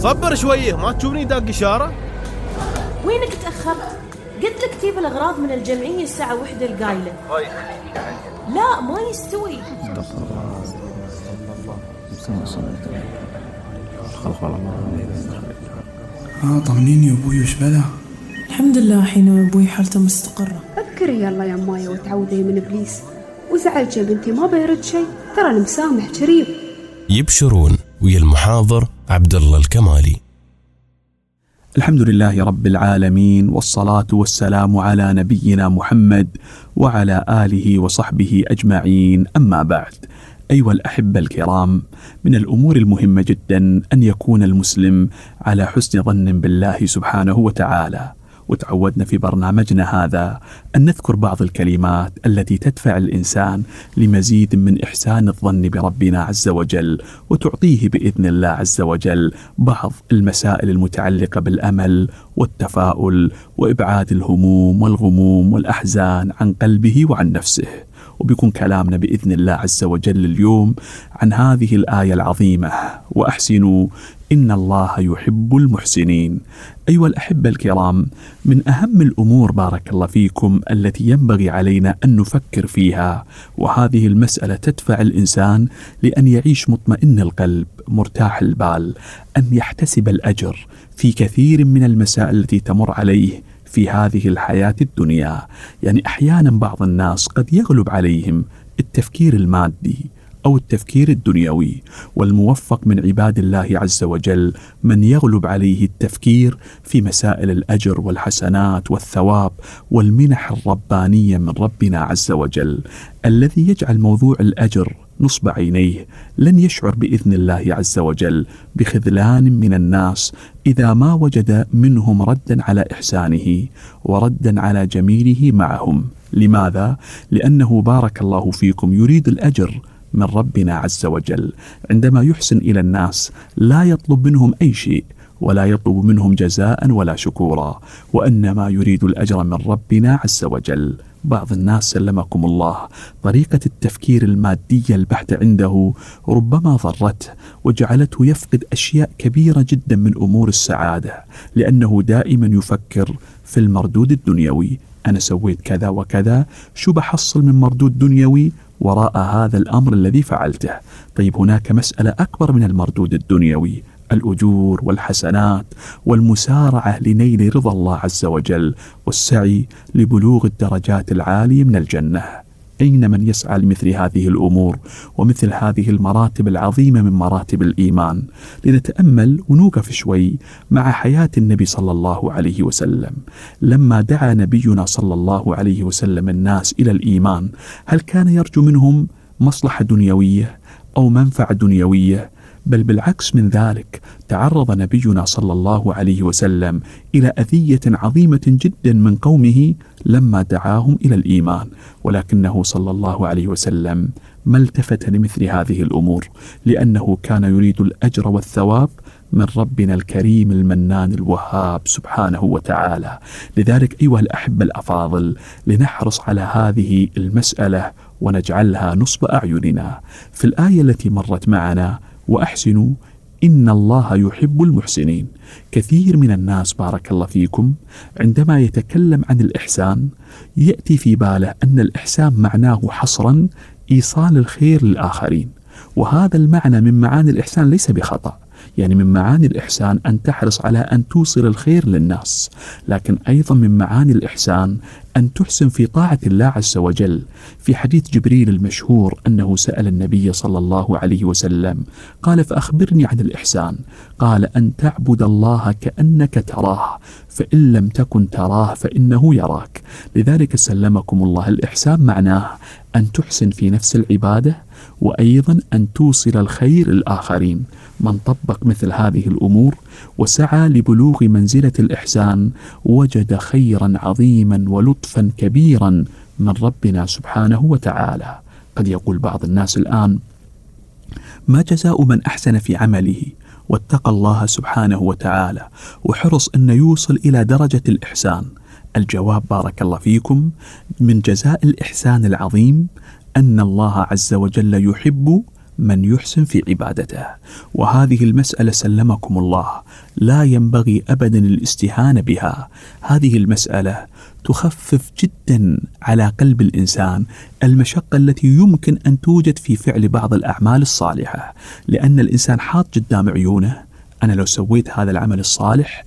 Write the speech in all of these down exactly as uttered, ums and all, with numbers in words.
خبر شويه، ما تشوفني داق إشارة؟ وينك تأخرت؟ قلت لك تجيب الأغراض من الجمعية الساعة واحدة القايلة. لا ما يستوي. اه طمنيني يا ابوي، وش بلا؟ الحمد لله حين ابوي حالته مستقرة. فكري يلا يا مايا وتعوذي من ابليس، وزعلت يا بنتي ما بيرد شيء، ترى المسامح كريم. يبشرون ويا المحاضر عبد الله الكمالي. الحمد لله رب العالمين، والصلاة والسلام على نبينا محمد وعلى آله وصحبه أجمعين، أما بعد. أيها الأحبة الكرام، من الأمور المهمة جدا أن يكون المسلم على حسن ظن بالله سبحانه وتعالى، وتعودنا في برنامجنا هذا أن نذكر بعض الكلمات التي تدفع الإنسان لمزيد من إحسان الظن بربنا عز وجل، وتعطيه بإذن الله عز وجل بعض المسائل المتعلقة بالأمل والتفاؤل وإبعاد الهموم والغموم والأحزان عن قلبه وعن نفسه. وبيكون كلامنا بإذن الله عز وجل اليوم عن هذه الآية العظيمة: وأحسنوا إن الله يحب المحسنين. أيها الأحبة الكرام، من أهم الأمور بارك الله فيكم التي ينبغي علينا أن نفكر فيها، وهذه المسألة تدفع الإنسان لأن يعيش مطمئن القلب مرتاح البال، أن يحتسب الأجر في كثير من المسائل التي تمر عليه في هذه الحياة الدنيا. يعني أحيانا بعض الناس قد يغلب عليهم التفكير المادي أو التفكير الدنيوي، والموفق من عباد الله عز وجل من يغلب عليه التفكير في مسائل الأجر والحسنات والثواب والمنح الربانية من ربنا عز وجل، الذي يجعل موضوع الأجر نصب عينيه. لن يشعر بإذن الله عز وجل بخذلان من الناس إذا ما وجد منهم ردا على إحسانه وردا على جميله معهم. لماذا؟ لأنه بارك الله فيكم يريد الأجر من ربنا عز وجل. عندما يحسن إلى الناس لا يطلب منهم أي شيء، ولا يطلب منهم جزاء ولا شكورا، وإنما يريد الأجر من ربنا عز وجل. بعض الناس سلمكم الله طريقة التفكير المادية البحتة عنده ربما ضرته وجعلته يفقد أشياء كبيرة جدا من أمور السعادة، لأنه دائما يفكر في المردود الدنيوي. أنا سويت كذا وكذا، شو بحصل من مردود دنيوي وراء هذا الأمر الذي فعلته؟ طيب هناك مسألة أكبر من المردود الدنيوي: الأجور والحسنات والمسارعة لنيل رضا الله عز وجل والسعي لبلوغ الدرجات العالية من الجنة. أين من يسعى لمثل هذه الأمور ومثل هذه المراتب العظيمة من مراتب الإيمان؟ لنتأمل ونوقف شوي مع حياة النبي صلى الله عليه وسلم. لما دعا نبينا صلى الله عليه وسلم الناس إلى الإيمان، هل كان يرجو منهم مصلحة دنيوية أو منفعة دنيوية؟ بل بالعكس من ذلك، تعرض نبينا صلى الله عليه وسلم إلى أذية عظيمة جدا من قومه لما دعاهم إلى الإيمان، ولكنه صلى الله عليه وسلم ما التفت لمثل هذه الأمور، لأنه كان يريد الأجر والثواب من ربنا الكريم المنان الوهاب سبحانه وتعالى. لذلك أيها الأحبة الأفاضل، لنحرص على هذه المسألة ونجعلها نصب أعيننا. في الآية التي مرت معنا: وأحسنوا إن الله يحب المحسنين، كثير من الناس بارك الله فيكم عندما يتكلم عن الإحسان يأتي في باله أن الإحسان معناه حصرا إيصال الخير للآخرين، وهذا المعنى من معاني الإحسان ليس بخطأ. يعني من معاني الإحسان أن تحرص على أن توصل الخير للناس، لكن أيضا من معاني الإحسان أن تحسن في طاعة الله عز وجل. في حديث جبريل المشهور أنه سأل النبي صلى الله عليه وسلم قال: فأخبرني عن الإحسان. قال: أن تعبد الله كأنك تراه، فإن لم تكن تراه فإنه يراك. لذلك سلمكم الله الإحسان معناه أن تحسن في نفس العبادة، وأيضا أن توصل الخير للآخرين. من طبق مثل هذه الأمور وسعى لبلوغ منزلة الإحسان وجد خيرا عظيما ولطفا كبيرا من ربنا سبحانه وتعالى. قد يقول بعض الناس الآن: ما جزاء من أحسن في عمله واتقى الله سبحانه وتعالى وحرص أن يوصل إلى درجة الإحسان؟ الجواب بارك الله فيكم: من جزاء الإحسان العظيم أن الله عز وجل يحب من يحسن في عبادته. وهذه المسألة سلمكم الله لا ينبغي أبدا الاستهانة بها. هذه المسألة تخفف جدا على قلب الإنسان المشقة التي يمكن أن توجد في فعل بعض الأعمال الصالحة، لأن الإنسان حاط قدام عيونه أنا لو سويت هذا العمل الصالح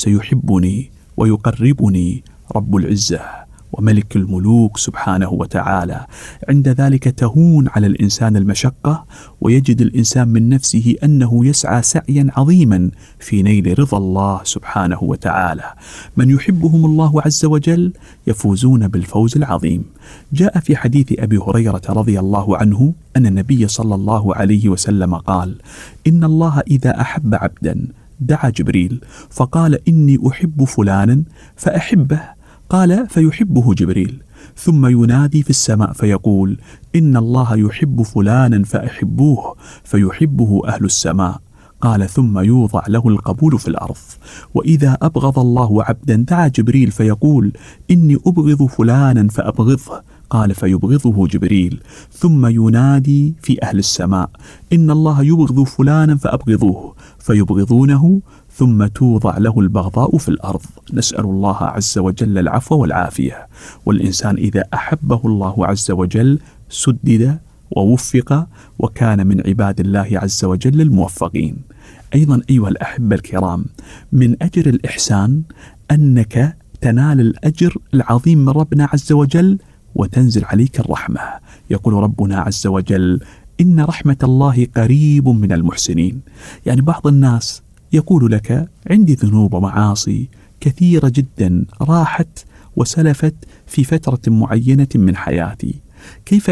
سيحبني ويقربني رب العزة وملك الملوك سبحانه وتعالى. عند ذلك تهون على الإنسان المشقة، ويجد الإنسان من نفسه أنه يسعى سعيا عظيما في نيل رضا الله سبحانه وتعالى. من يحبهم الله عز وجل يفوزون بالفوز العظيم. جاء في حديث أبي هريرة رضي الله عنه أن النبي صلى الله عليه وسلم قال: إن الله إذا أحب عبدا دعا جبريل فقال إني أحب فلانا فأحبه، قال فيحبه جبريل، ثم ينادي في السماء فيقول إن الله يحب فلانا فأحبوه، فيحبه أهل السماء، قال ثم يوضع له القبول في الأرض. وإذا أبغض الله عبدا دعا جبريل فيقول إني أبغض فلانا فأبغضه، قال فيبغضه جبريل، ثم ينادي في أهل السماء إن الله يبغض فلانا فأبغضوه، فيبغضونه، ثم توضع له البغضاء في الأرض. نسأل الله عز وجل العفو والعافية. والإنسان إذا أحبه الله عز وجل سدد ووفق وكان من عباد الله عز وجل الموفقين. أيضا أيها الأحبة الكرام، من أجر الإحسان أنك تنال الأجر العظيم من ربنا عز وجل وتنزل عليك الرحمة. يقول ربنا عز وجل إن رحمة الله قريب من المحسنين. يعني بعض الناس يقول لك عندي ذنوب ومعاصي كثيرة جدا راحت وسلفت في فترة معينة من حياتي، كيف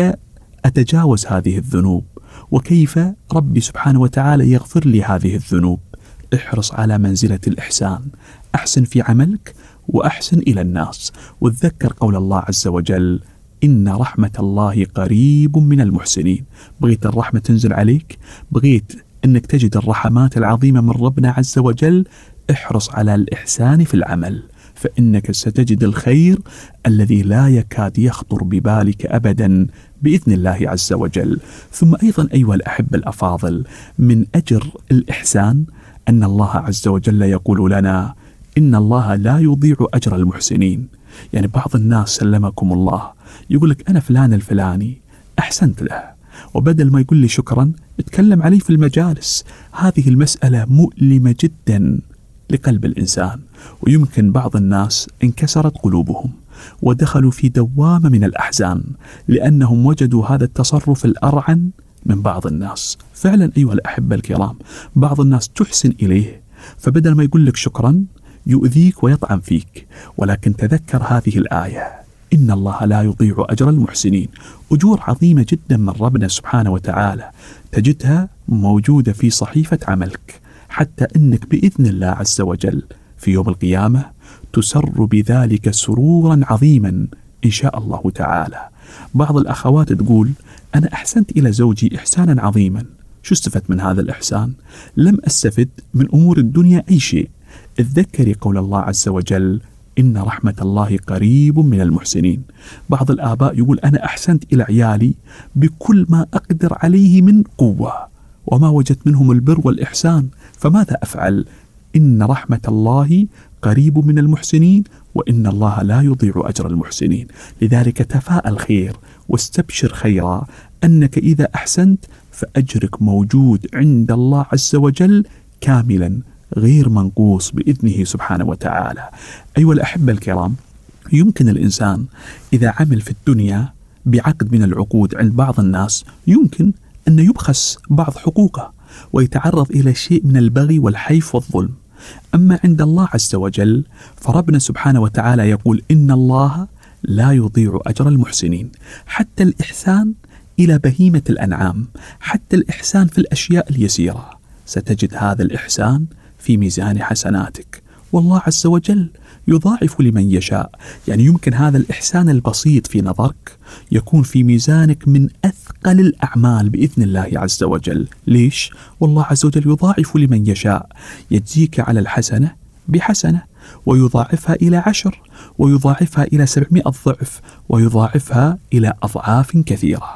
أتجاوز هذه الذنوب؟ وكيف ربي سبحانه وتعالى يغفر لي هذه الذنوب؟ احرص على منزلة الإحسان، أحسن في عملك وأحسن إلى الناس، وتذكر قول الله عز وجل إن رحمة الله قريب من المحسنين. بغيت الرحمة تنزل عليك، بغيت أنك تجد الرحمات العظيمة من ربنا عز وجل، احرص على الإحسان في العمل، فإنك ستجد الخير الذي لا يكاد يخطر ببالك أبدا بإذن الله عز وجل. ثم أيضا أيها الأحبة الأفاضل، من أجر الإحسان أن الله عز وجل يقول لنا إن الله لا يضيع أجر المحسنين. يعني بعض الناس سلمكم الله يقول لك أنا فلان الفلاني أحسنت له، وبدل ما يقول لي شكرا اتكلم علي في المجالس. هذه المسألة مؤلمة جدا لقلب الإنسان، ويمكن بعض الناس انكسرت قلوبهم ودخلوا في دوامة من الأحزان لأنهم وجدوا هذا التصرف الأرعن من بعض الناس. فعلا أيها الأحبة الكرام، بعض الناس تحسن إليه فبدل ما يقول لك شكرا يؤذيك ويطعن فيك. ولكن تذكر هذه الآية إن الله لا يضيع أجر المحسنين. أجور عظيمة جدا من ربنا سبحانه وتعالى تجدها موجودة في صحيفة عملك، حتى أنك بإذن الله عز وجل في يوم القيامة تسر بذلك سرورا عظيما إن شاء الله تعالى. بعض الأخوات تقول أنا أحسنت إلى زوجي إحسانا عظيما، شو استفدت من هذا الإحسان؟ لم أستفد من أمور الدنيا أي شيء. اتذكري قول الله عز وجل إن رحمة الله قريب من المحسنين. بعض الآباء يقول أنا أحسنت إلى عيالي بكل ما أقدر عليه من قوة وما وجدت منهم البر والإحسان، فماذا أفعل؟ إن رحمة الله قريب من المحسنين وإن الله لا يضيع أجر المحسنين. لذلك تفاءل خير واستبشر خيرا، أنك إذا أحسنت فأجرك موجود عند الله عز وجل كاملا غير منقوص بإذنه سبحانه وتعالى. أيها الأحبة الكرام، يمكن الإنسان إذا عمل في الدنيا بعقد من العقود عند بعض الناس يمكن أن يبخس بعض حقوقه ويتعرض إلى شيء من البغي والحيف والظلم. أما عند الله عز وجل فربنا سبحانه وتعالى يقول إن الله لا يضيع أجر المحسنين. حتى الإحسان إلى بهيمة الأنعام، حتى الإحسان في الأشياء اليسيرة، ستجد هذا الإحسان في ميزان حسناتك، والله عز وجل يضاعف لمن يشاء. يعني يمكن هذا الإحسان البسيط في نظرك يكون في ميزانك من أثقل الأعمال بإذن الله عز وجل. ليش؟ والله عز وجل يضاعف لمن يشاء، يجزيك على الحسنة بحسنة ويضاعفها إلى عشر ويضاعفها إلى سبعمائة ضعف ويضاعفها إلى أضعاف كثيرة.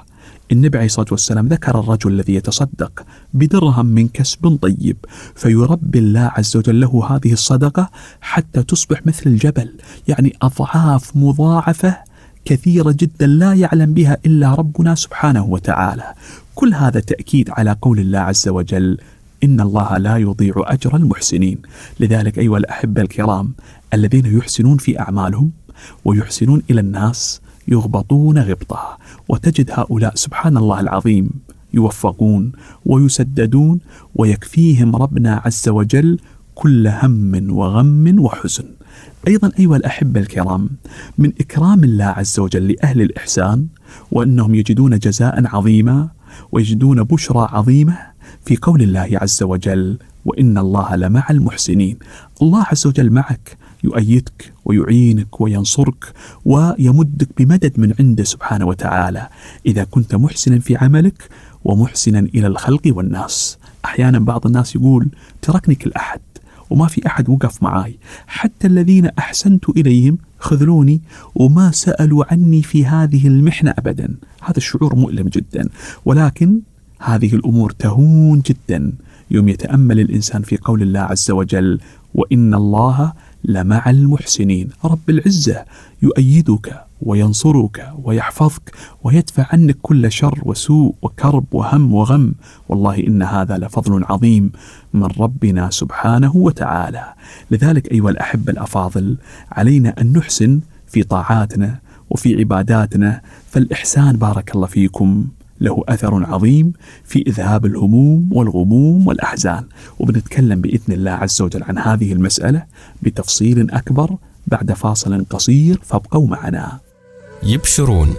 النبي عليه الصلاة والسلام ذكر الرجل الذي يتصدق بدرهم من كسب طيب فيربي الله عز وجل له هذه الصدقة حتى تصبح مثل الجبل، يعني أضعاف مضاعفة كثيرة جدا لا يعلم بها إلا ربنا سبحانه وتعالى. كل هذا تأكيد على قول الله عز وجل: إن الله لا يضيع أجر المحسنين. لذلك أيها الأحبة الكرام، الذين يحسنون في أعمالهم ويحسنون إلى الناس يغبطون غبطة، وتجد هؤلاء سبحان الله العظيم يوفقون ويسددون ويكفيهم ربنا عز وجل كل هم وغم وحزن. أيضا أيها الأحبة الكرام، من إكرام الله عز وجل لأهل الإحسان وأنهم يجدون جزاء عظيما ويجدون بشرى عظيمة في قول الله عز وجل: وإن الله لمع المحسنين. الله عز وجل معك، يؤيدك ويعينك وينصرك ويمدك بمدد من عنده سبحانه وتعالى إذا كنت محسنا في عملك ومحسنا إلى الخلق والناس. أحيانا بعض الناس يقول: تركني كل أحد وما في أحد وقف معاي، حتى الذين أحسنت إليهم خذلوني وما سألوا عني في هذه المحنة أبدا. هذا الشعور مؤلم جدا، ولكن هذه الأمور تهون جدا يوم يتأمل الإنسان في قول الله عز وجل: وإن الله لمع المحسنين. رب العزة يؤيدك وينصرك ويحفظك ويدفع عنك كل شر وسوء وكرب وهم وغم. والله إن هذا لفضل عظيم من ربنا سبحانه وتعالى. لذلك أيها الأحبة الأفاضل، علينا أن نحسن في طاعاتنا وفي عباداتنا، فالإحسان بارك الله فيكم له أثر عظيم في إذهاب الهموم والغموم والأحزان. وبنتكلم بإذن الله عز وجل عن هذه المسألة بتفصيل أكبر بعد فاصل قصير، فابقوا معنا. يبشرون.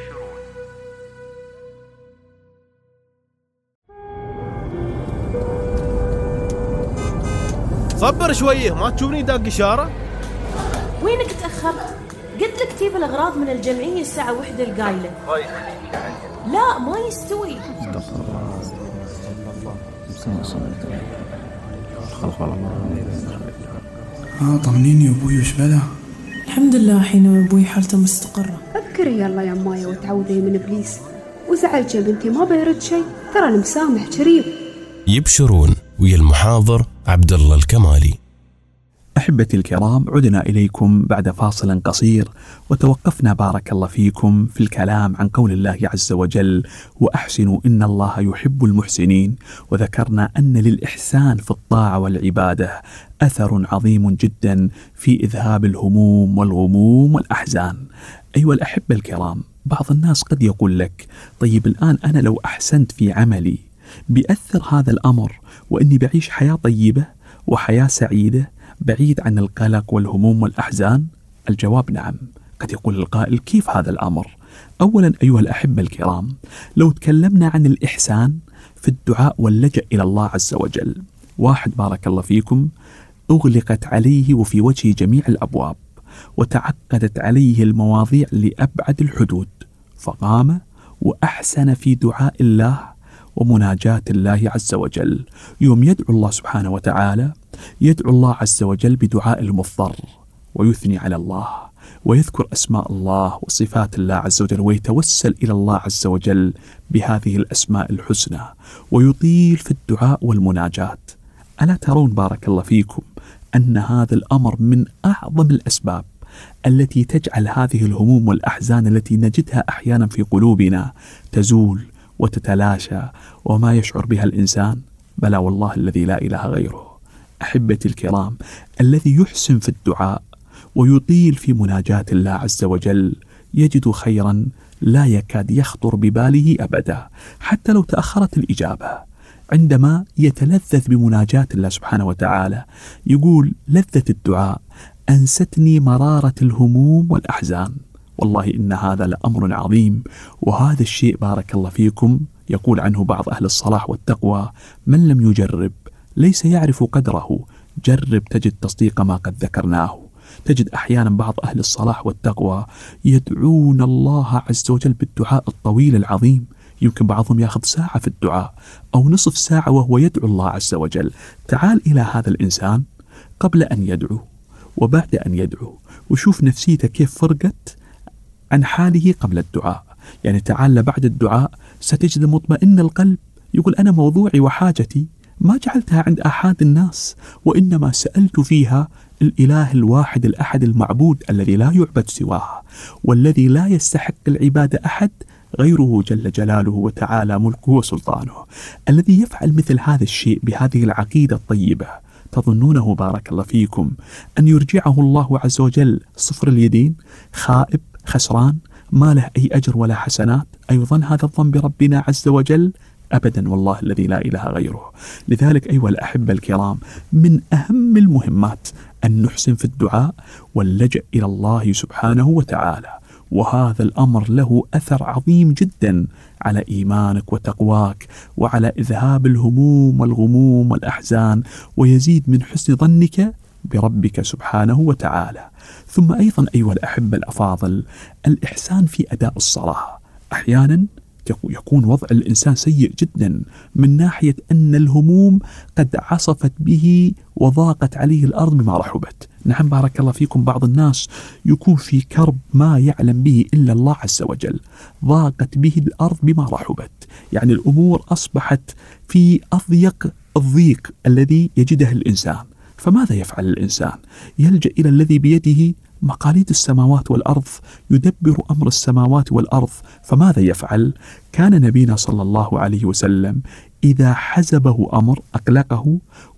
صبر شويه، ما تشوفني داق إشارة؟ وينك تأخرت؟ قلت لك تجيب الأغراض من الجمعية الساعة واحدة القايلة. لا ما يستوي. اه طمنيني يا ابوي، وش بلا؟ الحمد لله حين ابوي حالته مستقرة. اذكري يلا يا مايا وتعوذي من ابليس، وزعلت يا بنتي ما بيرد شيء، ترى المسامح كريم. يبشرون ويا المحاضر عبد الله الكمالي. أحبتي الكرام، عدنا إليكم بعد فاصل قصير، وتوقفنا بارك الله فيكم في الكلام عن قول الله عز وجل: وأحسنوا إن الله يحب المحسنين. وذكرنا أن للإحسان في الطاعة والعبادة أثر عظيم جدا في إذهاب الهموم والغموم والأحزان. أيها الأحبة الكرام، بعض الناس قد يقول لك: طيب الآن أنا لو أحسنت في عملي بيأثر هذا الأمر وإني بعيش حياة طيبة وحياة سعيدة بعيد عن القلق والهموم والأحزان؟ الجواب نعم. قد يقول القائل: كيف هذا الأمر؟ أولا أيها الأحبة الكرام، لو تكلمنا عن الإحسان في الدعاء واللجأ إلى الله عز وجل، واحد بارك الله فيكم أغلقت عليه وفي وجهه جميع الأبواب وتعقدت عليه المواضيع لأبعد الحدود، فقام وأحسن في دعاء الله ومناجاة الله عز وجل. يوم يدعو الله سبحانه وتعالى يدعو الله عز وجل بدعاء المضطر ويثني على الله ويذكر أسماء الله وصفات الله عز وجل ويتوسل إلى الله عز وجل بهذه الأسماء الحسنى ويطيل في الدعاء والمناجاة. ألا ترون بارك الله فيكم أن هذا الأمر من أعظم الأسباب التي تجعل هذه الهموم والأحزان التي نجدها أحيانا في قلوبنا تزول وتتلاشى وما يشعر بها الإنسان؟ بلى والله الذي لا إله غيره. أحبتي الكرام، الذي يحسن في الدعاء ويطيل في مناجاة الله عز وجل يجد خيرا لا يكاد يخطر بباله أبدا، حتى لو تأخرت الإجابة. عندما يتلذذ بمناجاة الله سبحانه وتعالى يقول: لذة الدعاء أنستني مرارة الهموم والأحزان. والله إن هذا لأمر عظيم، وهذا الشيء بارك الله فيكم يقول عنه بعض أهل الصلاح والتقوى: من لم يجرب ليس يعرف قدره، جرب تجد تصديق ما قد ذكرناه. تجد أحيانا بعض أهل الصلاح والتقوى يدعون الله عز وجل بالدعاء الطويل العظيم، يمكن بعضهم يأخذ ساعة في الدعاء أو نصف ساعة وهو يدعو الله عز وجل. تعال إلى هذا الإنسان قبل أن يدعو وبعد أن يدعو وشوف نفسيته كيف فرقت عن حاله قبل الدعاء. يعني تعال بعد الدعاء ستجد مطمئن القلب يقول أنا موضوعي وحاجتي ما جعلتها عند أحد الناس، وإنما سألت فيها الإله الواحد الأحد المعبود الذي لا يعبد سواه، والذي لا يستحق العبادة أحد غيره جل جلاله وتعالى ملكه وسلطانه، الذي يفعل مثل هذا الشيء بهذه العقيدة الطيبة. تظنونه بارك الله فيكم أن يرجعه الله عز وجل صفر اليدين، خائب خسران ما له أي أجر ولا حسنات؟ أيضا هذا الظن بربنا عز وجل؟ أبدا والله الذي لا إله غيره. لذلك أيها الأحبة الكرام، من أهم المهمات أن نحسن في الدعاء واللجأ إلى الله سبحانه وتعالى، وهذا الأمر له أثر عظيم جدا على إيمانك وتقواك وعلى إذهاب الهموم والغموم والأحزان، ويزيد من حسن ظنك بربك سبحانه وتعالى. ثم أيضا أيها الأحبة الأفاضل، الإحسان في أداء الصلاة. أحيانا يكون وضع الإنسان سيء جدا من ناحية أن الهموم قد عصفت به وضاقت عليه الأرض بما رحبت. نعم بارك الله فيكم، بعض الناس يكون في كرب ما يعلم به إلا الله عز وجل، ضاقت به الأرض بما رحبت، يعني الأمور أصبحت في أضيق الضيق الذي يجده الإنسان. فماذا يفعل الإنسان؟ يلجأ إلى الذي بيده مقاليد السماوات والأرض، يدبر أمر السماوات والأرض. فماذا يفعل؟ كان نبينا صلى الله عليه وسلم إذا حزبه أمر أقلقه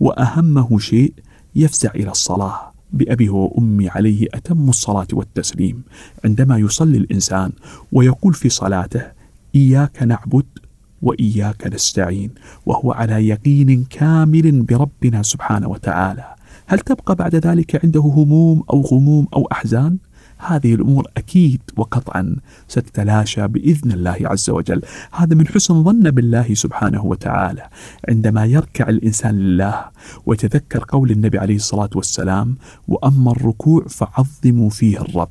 وأهمه شيء يفزع إلى الصلاة. بأبي وأمي عليه أتم الصلاة والتسليم. عندما يصلي الإنسان ويقول في صلاته إياك نعبد وإياك نستعين، وهو على يقين كامل بربنا سبحانه وتعالى، هل تبقى بعد ذلك عنده هموم أو غموم أو أحزان؟ هذه الأمور أكيد وقطعا ستتلاشى بإذن الله عز وجل. هذا من حسن ظن بالله سبحانه وتعالى. عندما يركع الإنسان لله ويتذكر قول النبي عليه الصلاة والسلام وأما الركوع فعظموا فيه الرب،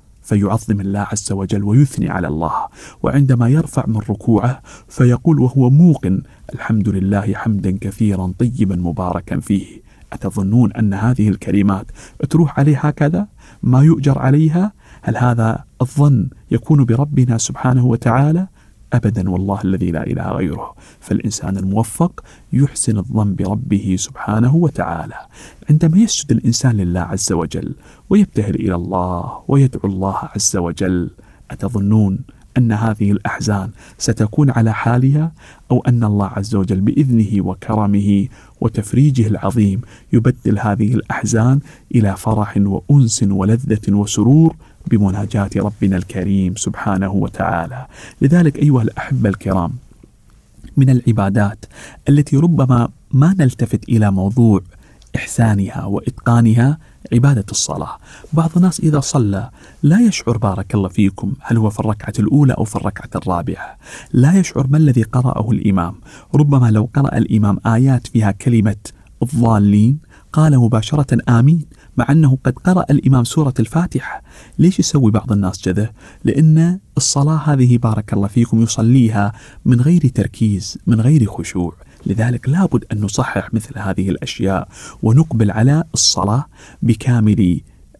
فيعظم الله عز وجل ويثني على الله. وعندما يرفع من ركوعه فيقول وهو موقن الحمد لله حمدا كثيرا طيبا مباركا فيه. أتظنون أن هذه الكلمات تروح عليه هكذا ما يؤجر عليها؟ هل هذا الظن يكون بربنا سبحانه وتعالى؟ أبدا والله الذي لا إله غيره. فالإنسان الموفق يحسن الظن بربه سبحانه وتعالى. عندما يسجد الإنسان لله عز وجل ويبتهل إلى الله ويدعو الله عز وجل، أتظنون أن هذه الأحزان ستكون على حالها، أو أن الله عز وجل بإذنه وكرمه وتفريجه العظيم يبدل هذه الأحزان إلى فرح وأنس ولذة وسرور بمناجاة ربنا الكريم سبحانه وتعالى؟ لذلك أيها الأحبة الكرام، من العبادات التي ربما ما نلتفت إلى موضوع إحسانها وإتقانها عبادة الصلاة. بعض الناس إذا صلى لا يشعر بارك الله فيكم هل هو في الركعة الأولى أو في الركعة الرابعة، لا يشعر ما الذي قرأه الإمام. ربما لو قرأ الإمام آيات فيها كلمة الضالين قال مباشرة آمين، مع أنه قد قرأ الإمام سورة الفاتحة. ليش يسوي بعض الناس كذا؟ لأن الصلاة هذه بارك الله فيكم يصليها من غير تركيز، من غير خشوع. لذلك لابد أن نصحح مثل هذه الأشياء ونقبل على الصلاة بكامل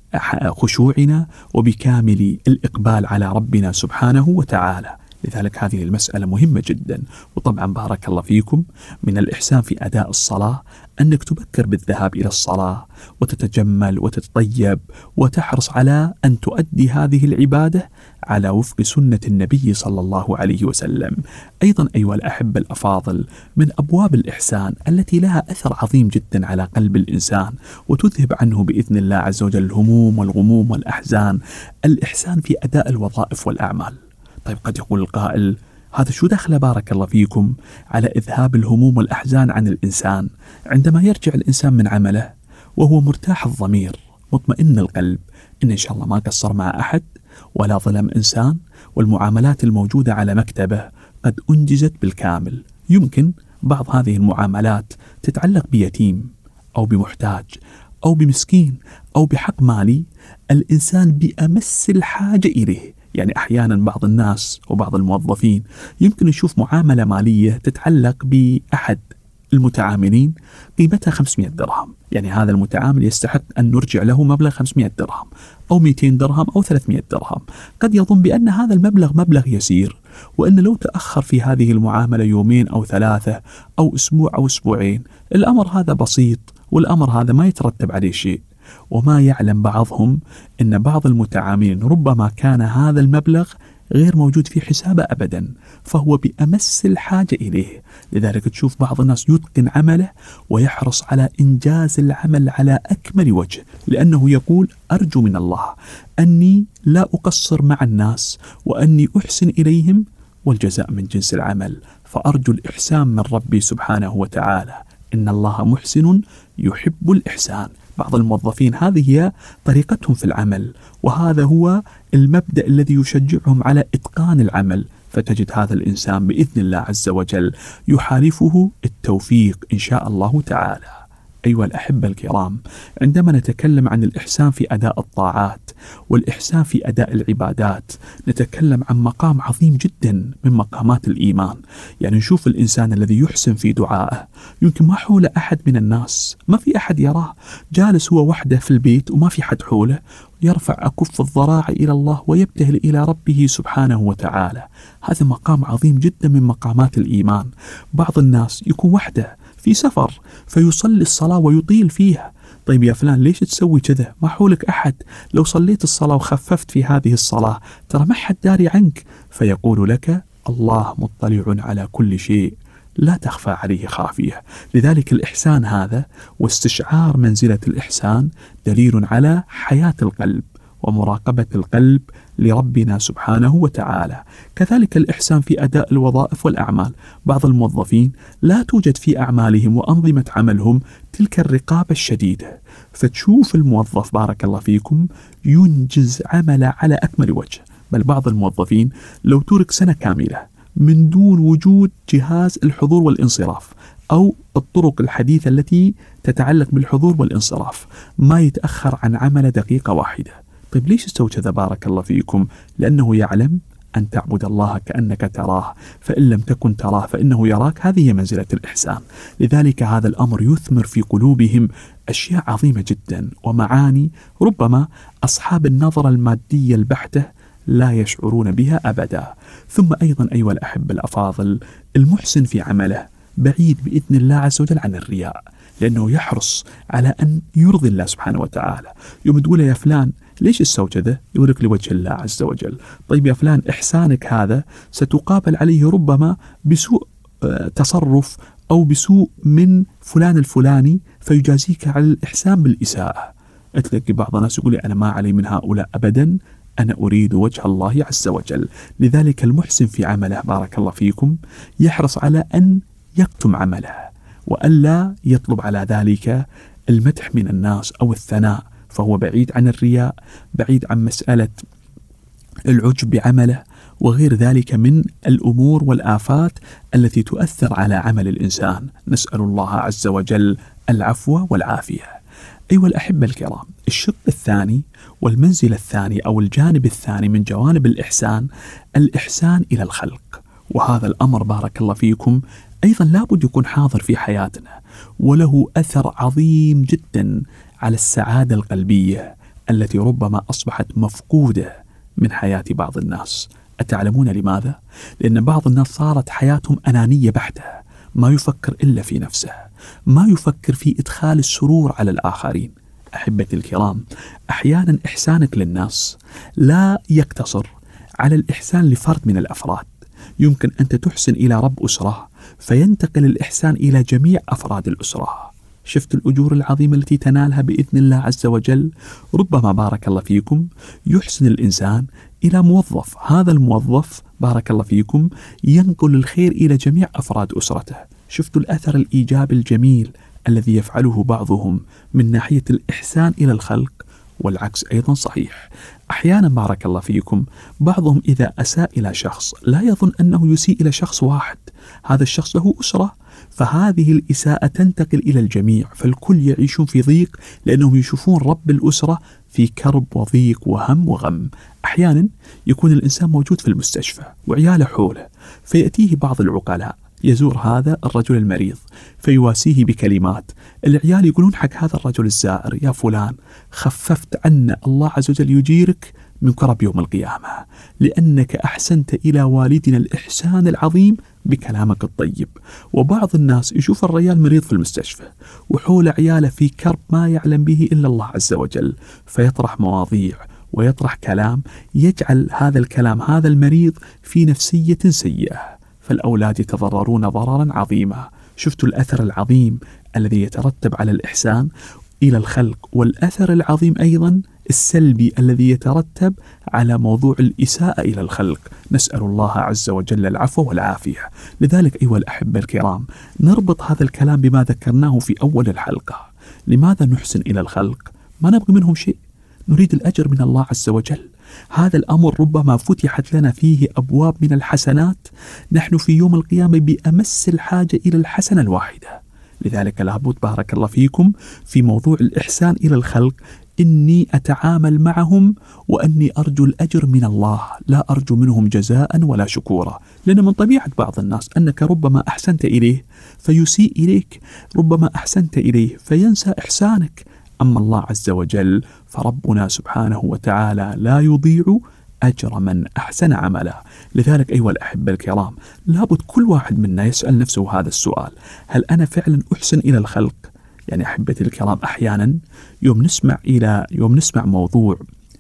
خشوعنا وبكامل الإقبال على ربنا سبحانه وتعالى. لذلك هذه المسألة مهمة جدا. وطبعا بارك الله فيكم من الإحسان في أداء الصلاة أنك تبكر بالذهاب إلى الصلاة وتتجمل وتتطيب وتحرص على أن تؤدي هذه العبادة على وفق سنة النبي صلى الله عليه وسلم. أيضا أيها الأحبة الأفاضل، من أبواب الإحسان التي لها أثر عظيم جدا على قلب الإنسان وتذهب عنه بإذن الله عز وجل الهموم والغموم والأحزان، الإحسان في أداء الوظائف والأعمال. طيب قد يقول القائل هذا شو دخل بارك الله فيكم على إذهاب الهموم والأحزان عن الإنسان عندما يرجع الإنسان من عمله وهو مرتاح الضمير مطمئن القلب إن إن شاء الله ما قصر مع أحد ولا ظلم إنسان، والمعاملات الموجودة على مكتبه قد أنجزت بالكامل. يمكن بعض هذه المعاملات تتعلق بيتيم أو بمحتاج أو بمسكين أو بحق مالي الإنسان بأمس الحاجة إليه. يعني أحيانا بعض الناس وبعض الموظفين يمكن يشوف معاملة مالية تتعلق بأحد المتعاملين قيمتها خمسمائة درهم، يعني هذا المتعامل يستحق أن نرجع له مبلغ خمسمائة درهم أو مئتين درهم أو ثلاثمائة درهم. قد يظن بأن هذا المبلغ مبلغ يسير، وأن لو تأخر في هذه المعاملة يومين أو ثلاثة أو أسبوع أو أسبوعين الأمر هذا بسيط والأمر هذا ما يترتب عليه شيء. وما يعلم بعضهم أن بعض المتعاملين ربما كان هذا المبلغ غير موجود في حسابه أبدا، فهو بأمس الحاجة إليه. لذلك تشوف بعض الناس يتقن عمله ويحرص على إنجاز العمل على أكمل وجه، لأنه يقول أرجو من الله أني لا أقصر مع الناس وأني أحسن إليهم والجزاء من جنس العمل، فأرجو الإحسان من ربي سبحانه وتعالى، إن الله محسن يحب الإحسان. بعض الموظفين هذه هي طريقتهم في العمل، وهذا هو المبدأ الذي يشجعهم على إتقان العمل، فتجد هذا الإنسان بإذن الله عز وجل يحالفه التوفيق إن شاء الله تعالى. أيها الأحبة الكرام، عندما نتكلم عن الإحسان في أداء الطاعات والإحسان في أداء العبادات نتكلم عن مقام عظيم جدا من مقامات الإيمان. يعني نشوف الإنسان الذي يحسن في دعائه، يمكن ما حوله أحد من الناس، ما في أحد يراه، جالس هو وحده في البيت وما في حد حوله، يرفع أكف الضراعة إلى الله ويبتهل إلى ربه سبحانه وتعالى. هذا مقام عظيم جدا من مقامات الإيمان. بعض الناس يكون وحده في سفر فيصلي الصلاة ويطيل فيها. طيب يا فلان ليش تسوي كذا؟ ما حولك أحد، لو صليت الصلاة وخففت في هذه الصلاة ترى ما حد داري عنك. فيقول لك الله مطلع على كل شيء لا تخفى عليه خافية. لذلك الإحسان هذا واستشعار منزلة الإحسان دليل على حياة القلب ومراقبة القلب لربنا سبحانه وتعالى. كذلك الإحسان في أداء الوظائف والأعمال. بعض الموظفين لا توجد في أعمالهم وأنظمة عملهم تلك الرقابة الشديدة، فتشوف الموظف بارك الله فيكم ينجز عمله على أكمل وجه. بل بعض الموظفين لو ترك سنة كاملة من دون وجود جهاز الحضور والانصراف أو الطرق الحديثة التي تتعلق بالحضور والانصراف ما يتأخر عن عمل دقيقة واحدة. طيب ليش استوى كذا بارك الله فيكم؟ لأنه يعلم أن تعبد الله كأنك تراه، فإن لم تكن تراه فإنه يراك. هذه هي منزلة الإحسان. لذلك هذا الأمر يثمر في قلوبهم أشياء عظيمة جدا ومعاني ربما أصحاب النظرة المادية البحتة لا يشعرون بها أبدا. ثم أيضا أيها الأحبة الأفاضل، المحسن في عمله بعيد بإذن الله عز وجل عن الرياء، لأنه يحرص على أن يرضي الله سبحانه وتعالى. يوم تقول يا فلان ليش السوى كذا؟ يقول لك لوجه الله عز وجل. طيب يا فلان إحسانك هذا ستقابل عليه ربما بسوء تصرف أو بسوء من فلان الفلاني فيجازيك على الإحسان بالإساءة. أتلاقي بعض الناس يقول أنا ما علي من هؤلاء أبدا، أنا أريد وجه الله عز وجل. لذلك المحسن في عمله بارك الله فيكم يحرص على أن يكتم عمله وألا يطلب على ذلك المدح من الناس أو الثناء، فهو بعيد عن الرياء، بعيد عن مسألة العجب بعمله وغير ذلك من الأمور والآفات التي تؤثر على عمل الإنسان. نسأل الله عز وجل العفو والعافية. أيها الأحبة الكرام، الشق الثاني والمنزل الثاني أو الجانب الثاني من جوانب الإحسان الإحسان إلى الخلق. وهذا الأمر بارك الله فيكم أيضا لابد يكون حاضر في حياتنا، وله أثر عظيم جدا على السعادة القلبية التي ربما أصبحت مفقودة من حياة بعض الناس. أتعلمون لماذا؟ لأن بعض الناس صارت حياتهم أنانية بحتة، ما يفكر إلا في نفسه، ما يفكر في إدخال السرور على الآخرين. أحبتي الكرام، أحيانا إحسانك للناس لا يقتصر على الإحسان لفرد من الأفراد. يمكن أنت تحسن إلى رب أسرة فينتقل الإحسان إلى جميع أفراد الأسرة. شفت الأجور العظيمة التي تنالها بإذن الله عز وجل؟ ربما بارك الله فيكم يحسن الإنسان إلى موظف، هذا الموظف بارك الله فيكم ينقل الخير إلى جميع أفراد أسرته. شفتوا الأثر الإيجابي الجميل الذي يفعله بعضهم من ناحية الإحسان إلى الخلق، والعكس أيضا صحيح. أحيانا بارك الله فيكم بعضهم إذا أساء إلى شخص لا يظن أنه يسيء إلى شخص واحد، هذا الشخص له أسرة، فهذه الإساءة تنتقل إلى الجميع، فالكل يعيشون في ضيق لأنهم يشوفون رب الأسرة في كرب وضيق وهم وغم. أحيانا يكون الإنسان موجود في المستشفى وعياله حوله، فيأتيه بعض العقلاء يزور هذا الرجل المريض فيواسيه بكلمات. العيال يقولون حق هذا الرجل الزائر: يا فلان، خففت عنا، الله عز وجل يجيرك من كرب يوم القيامة، لأنك أحسنت إلى والدنا الإحسان العظيم بكلامك الطيب. وبعض الناس يشوف الرجال مريض في المستشفى وحول عياله في كرب ما يعلم به إلا الله عز وجل، فيطرح مواضيع ويطرح كلام يجعل هذا الكلام هذا المريض في نفسية سيئة، فالأولاد يتضررون ضررا عظيما. شفتوا الأثر العظيم الذي يترتب على الإحسان إلى الخلق، والأثر العظيم أيضا السلبي الذي يترتب على موضوع الإساءة إلى الخلق. نسأل الله عز وجل العفو والعافية. لذلك أيها الأحبة الكرام، نربط هذا الكلام بما ذكرناه في أول الحلقة. لماذا نحسن إلى الخلق؟ ما نبغي منهم شيء، نريد الأجر من الله عز وجل. هذا الأمر ربما فتحت لنا فيه أبواب من الحسنات، نحن في يوم القيامة بأمس الحاجة إلى الحسنة الواحدة. لذلك لابد بارك الله فيكم في موضوع الإحسان إلى الخلق، إني أتعامل معهم وأني أرجو الأجر من الله، لا أرجو منهم جزاء ولا شكورا. لأن من طبيعة بعض الناس أنك ربما أحسنت إليه فيسيء إليك، ربما أحسنت إليه فينسى إحسانك. أما الله عز وجل فربنا سبحانه وتعالى لا يضيع أجر من أحسن عملا. لذلك أيها الأحبة الكرام، لابد كل واحد منا يسأل نفسه هذا السؤال: هل أنا فعلا أحسن إلى الخلق؟ يعني أحبتي الكرام، أحيانا يوم نسمع إلى يوم نسمع موضوع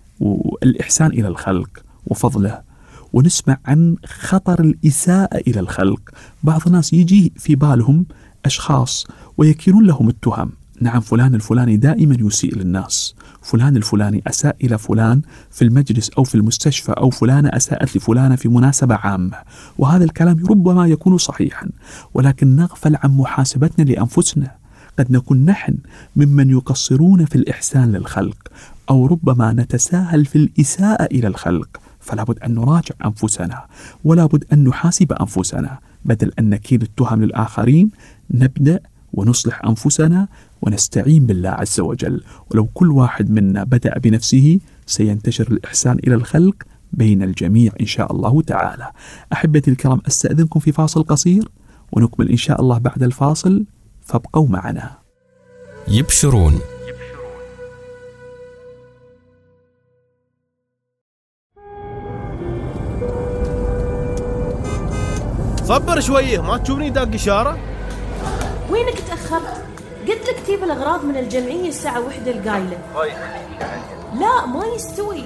الإحسان إلى الخلق وفضله، ونسمع عن خطر الإساءة إلى الخلق، بعض الناس يجي في بالهم أشخاص ويكيرون لهم التهم: نعم، فلان الفلاني دائما يسيء للناس، فلان الفلاني أساء إلى فلان في المجلس أو في المستشفى، أو فلانة أساءت لفلانة في مناسبة عامة. وهذا الكلام ربما يكون صحيحا، ولكن نغفل عن محاسبتنا لأنفسنا. قد نكون نحن ممن يقصرون في الإحسان للخلق، أو ربما نتساهل في الإساءة إلى الخلق. فلا بد أن نراجع أنفسنا، ولا بد أن نحاسب أنفسنا، بدل أن نكيل التهم للآخرين نبدأ ونصلح أنفسنا ونستعين بالله عز وجل. ولو كل واحد منا بدأ بنفسه سينتشر الإحسان إلى الخلق بين الجميع إن شاء الله تعالى. أحبتي الكرام، أستأذنكم في فاصل قصير ونكمل إن شاء الله بعد الفاصل، فابقوا معنا. يبشرون. صبر شويه، ما تشوفني داق إشارة؟ وينك تأخرت؟ قلت لك تجيب الأغراض من الجمعية الساعة واحدة القايلة. لا، ما يستوي.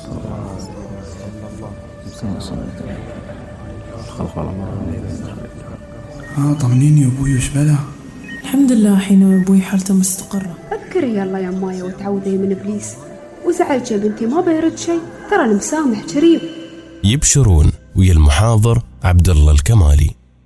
اه طمنيني يا ابوي، وش بلا؟ الحمد لله حين ابوي حالته مستقرة. فكري يلا يا مايا وتعوذي من ابليس، وزعلت يا بنتي ما بيرد شيء، ترى المسامح كريم. يبشرون ويا المحاضر عبد الله الكمالي.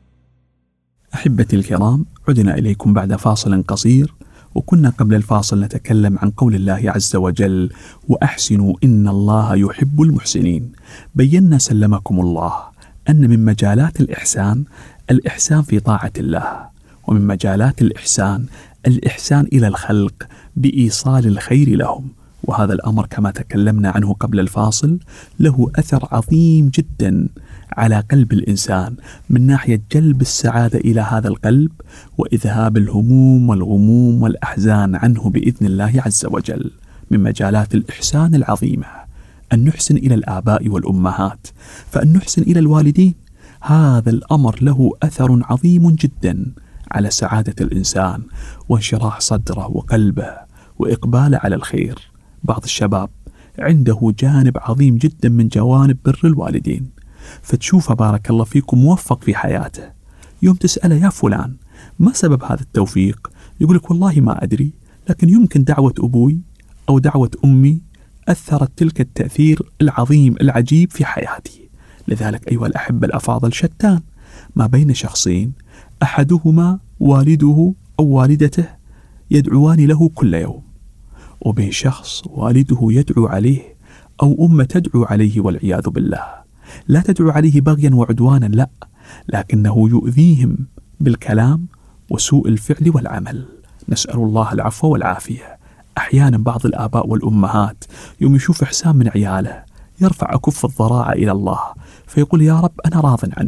أحبتي الكرام، عدنا إليكم بعد فاصل قصير، وكنا قبل الفاصل نتكلم عن قول الله عز وجل: وأحسنوا إن الله يحب المحسنين. بينا سلمكم الله أن من مجالات الإحسان الإحسان في طاعة الله، ومن مجالات الإحسان الإحسان إلى الخلق بإيصال الخير لهم. وهذا الأمر كما تكلمنا عنه قبل الفاصل له أثر عظيم جدا على قلب الإنسان، من ناحية جلب السعادة إلى هذا القلب وإذهاب الهموم والغموم والأحزان عنه بإذن الله عز وجل. من مجالات الإحسان العظيمة أن نحسن إلى الآباء والأمهات، فأن نحسن إلى الوالدين هذا الأمر له أثر عظيم جدا على سعادة الإنسان وانشراح صدره وقلبه وإقباله على الخير. بعض الشباب عنده جانب عظيم جدا من جوانب بر الوالدين، فتشوفه بارك الله فيكم موفق في حياته، يوم تسأله: يا فلان ما سبب هذا التوفيق؟ يقولك: والله ما أدري، لكن يمكن دعوة أبوي أو دعوة أمي أثرت تلك التأثير العظيم العجيب في حياتي. لذلك أيها الأحبة الأفاضل، شتان ما بين شخصين أحدهما والده أو والدته يدعوان له كل يوم، وبين شخص والده يدعو عليه أو أمه تدعو عليه والعياذ بالله. لا تدعو عليه بغيا وعدوانا، لا، لكنه يؤذيهم بالكلام وسوء الفعل والعمل. نسأل الله العفو والعافية. أحيانا بعض الآباء والأمهات يوم يشوف إحسان من عياله يرفع أكف الضراعة إلى الله، فيقول: يا رب أنا راض عنهم،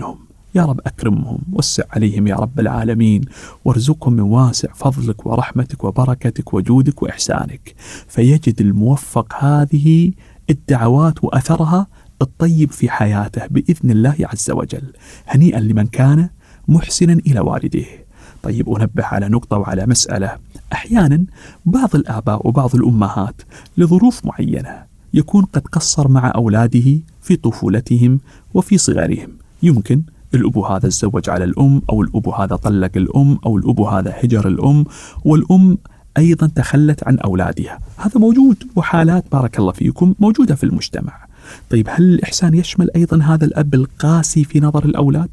يا رب أكرمهم، وسع عليهم يا رب العالمين، وارزقهم من واسع فضلك ورحمتك وبركتك وجودك وإحسانك. فيجد الموفق هذه الدعوات وأثرها الطيب في حياته بإذن الله عز وجل. هنيئا لمن كان محسنا إلى والديه. طيب، أنبه على نقطة وعلى مسألة. أحيانا بعض الآباء وبعض الأمهات لظروف معينة يكون قد قصر مع أولاده في طفولتهم وفي صغرهم. يمكن الأب هذا تزوج على الأم، أو الأب هذا طلق الأم، أو الأب هذا هجر الأم، والأم أيضا تخلت عن أولادها. هذا موجود، وحالات بارك الله فيكم موجودة في المجتمع. طيب، هل الإحسان يشمل أيضا هذا الأب القاسي في نظر الأولاد؟